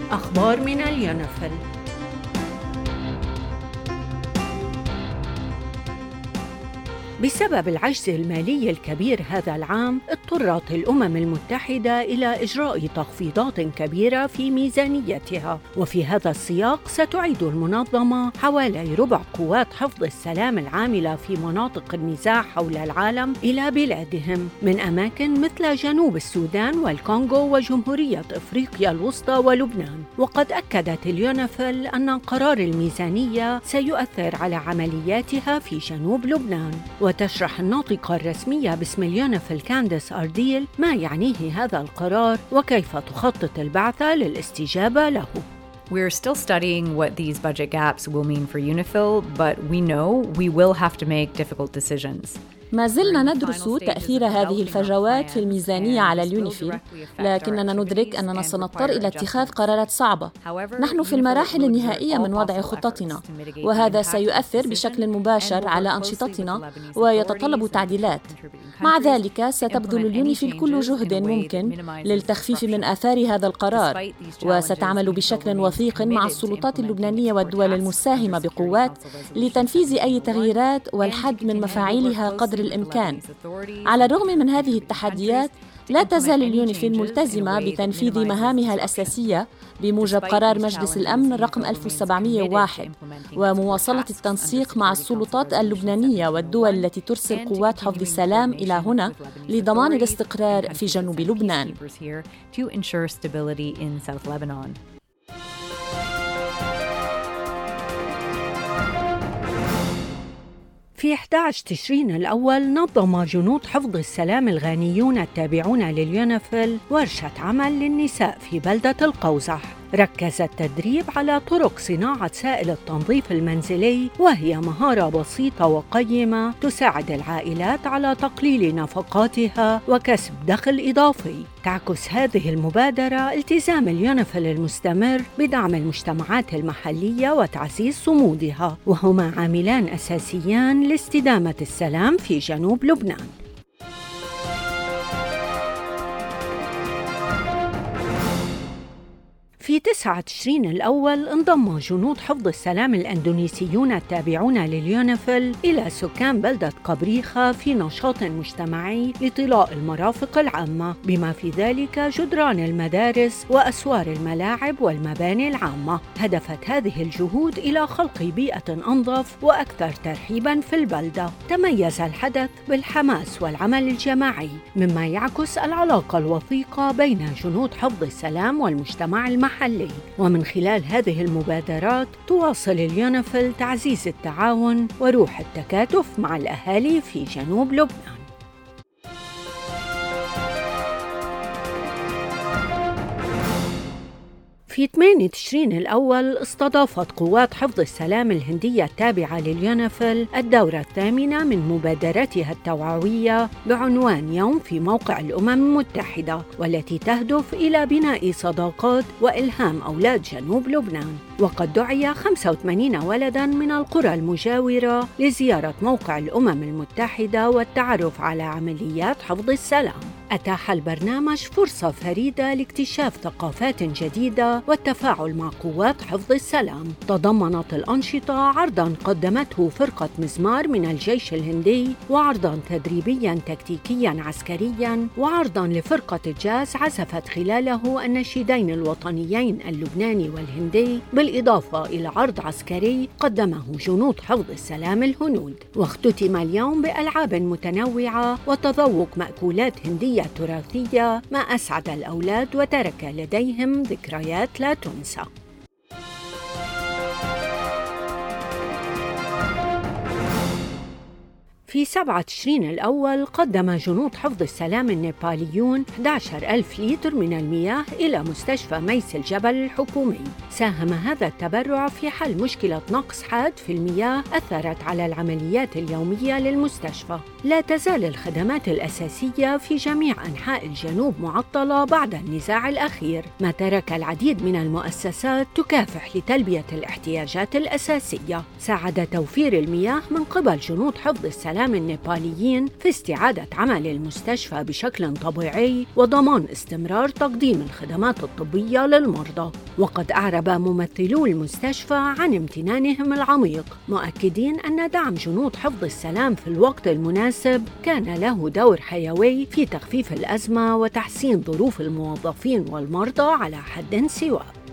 أخبار من اليونيفيل. بسبب العجز المالي الكبير هذا العام، اضطرت الأمم المتحدة إلى إجراء تخفيضات كبيرة في ميزانيتها، وفي هذا السياق ستعيد المنظمة حوالي ربع قوات حفظ السلام العاملة في مناطق النزاع حول العالم إلى بلادهم من أماكن مثل جنوب السودان والكونغو وجمهورية إفريقيا الوسطى ولبنان. وقد أكدت اليونيفيل أن قرار الميزانية سيؤثر على عملياتها في جنوب لبنان. وتشرح الناطقة الرسمية باسم اليونيفيل كانديس أرديل ما يعنيه هذا القرار وكيف تخطط البعثة للاستجابة له. We're still studying what these budget gaps will mean for UNIFIL, but we know we will have to make difficult decisions. ما زلنا ندرس تأثير هذه الفجوات في الميزانية على اليونيفيل، لكننا ندرك أننا سنضطر إلى اتخاذ قرارات صعبة. نحن في المراحل النهائية من وضع خطتنا، وهذا سيؤثر بشكل مباشر على أنشطتنا ويتطلب تعديلات. مع ذلك ستبذل اليونيفيل كل جهد ممكن للتخفيف من آثار هذا القرار، وستعمل بشكل وثيق مع السلطات اللبنانية والدول المساهمة بقوات لتنفيذ أي تغييرات والحد من مفاعيلها قدر الإمكان. على الرغم من هذه التحديات، لا تزال اليونيفيل ملتزمة بتنفيذ مهامها الأساسية بموجب قرار مجلس الأمن رقم 1701 ومواصلة التنسيق مع السلطات اللبنانية والدول التي ترسل قوات حفظ السلام إلى هنا لضمان الاستقرار في جنوب لبنان. في 11 تشرين الأول نظم جنود حفظ السلام الغانيون التابعون لليونيفيل ورشة عمل للنساء في بلدة القوزح. ركز التدريب على طرق صناعة سائل التنظيف المنزلي، وهي مهارة بسيطة وقيمة تساعد العائلات على تقليل نفقاتها وكسب دخل إضافي. تعكس هذه المبادرة التزام اليونيفيل المستمر بدعم المجتمعات المحلية وتعزيز صمودها، وهما عاملان أساسيان لاستدامة السلام في جنوب لبنان. في 9 تشرين الأول انضم جنود حفظ السلام الأندونيسيون التابعون لليونيفيل إلى سكان بلدة قبريخة في نشاط مجتمعي لطلاء المرافق العامة، بما في ذلك جدران المدارس وأسوار الملاعب والمباني العامة. هدفت هذه الجهود إلى خلق بيئة أنظف وأكثر ترحيباً في البلدة. تميز الحدث بالحماس والعمل الجماعي، مما يعكس العلاقة الوثيقة بين جنود حفظ السلام والمجتمع المحلي. ومن خلال هذه المبادرات تواصل اليونيفيل تعزيز التعاون وروح التكاتف مع الأهالي في جنوب لبنان. في 8 تشرين الأول استضافت قوات حفظ السلام الهندية التابعة لليونيفيل الدورة الثامنة من مبادرتها التوعوية بعنوان يوم في موقع الأمم المتحدة، والتي تهدف إلى بناء صداقات وإلهام أولاد جنوب لبنان. وقد دعي 85 ولداً من القرى المجاورة لزيارة موقع الأمم المتحدة والتعرف على عمليات حفظ السلام. أتاح البرنامج فرصة فريدة لاكتشاف ثقافات جديدة والتفاعل مع قوات حفظ السلام. تضمنت الأنشطة عرضاً قدمته فرقة مزمار من الجيش الهندي، وعرضاً تدريبياً تكتيكياً عسكرياً، وعرضاً لفرقة الجاز عزفت خلاله النشيدين الوطنيين اللبناني والهندي، بالإضافة إلى عرض عسكري قدمه جنود حفظ السلام الهنود. واختتم اليوم بألعاب متنوعة وتذوق مأكولات هندية تراثية، ما أسعد الأولاد وترك لديهم ذكريات لا تنسى. في 7 تشرين الأول قدم جنود حفظ السلام النيباليون 11,000 لتر من المياه إلى مستشفى ميس الجبل الحكومي. ساهم هذا التبرع في حل مشكلة نقص حاد في المياه أثرت على العمليات اليومية للمستشفى. لا تزال الخدمات الأساسية في جميع أنحاء الجنوب معطلة بعد النزاع الأخير، ما ترك العديد من المؤسسات تكافح لتلبية الاحتياجات الأساسية. ساعد توفير المياه من قبل جنود حفظ السلام السلام النيباليين في استعادة عمل المستشفى بشكل طبيعي وضمان استمرار تقديم الخدمات الطبية للمرضى. وقد أعرب ممثلو المستشفى عن امتنانهم العميق، مؤكدين أن دعم جنود حفظ السلام في الوقت المناسب كان له دور حيوي في تخفيف الأزمة وتحسين ظروف الموظفين والمرضى على حد سواء.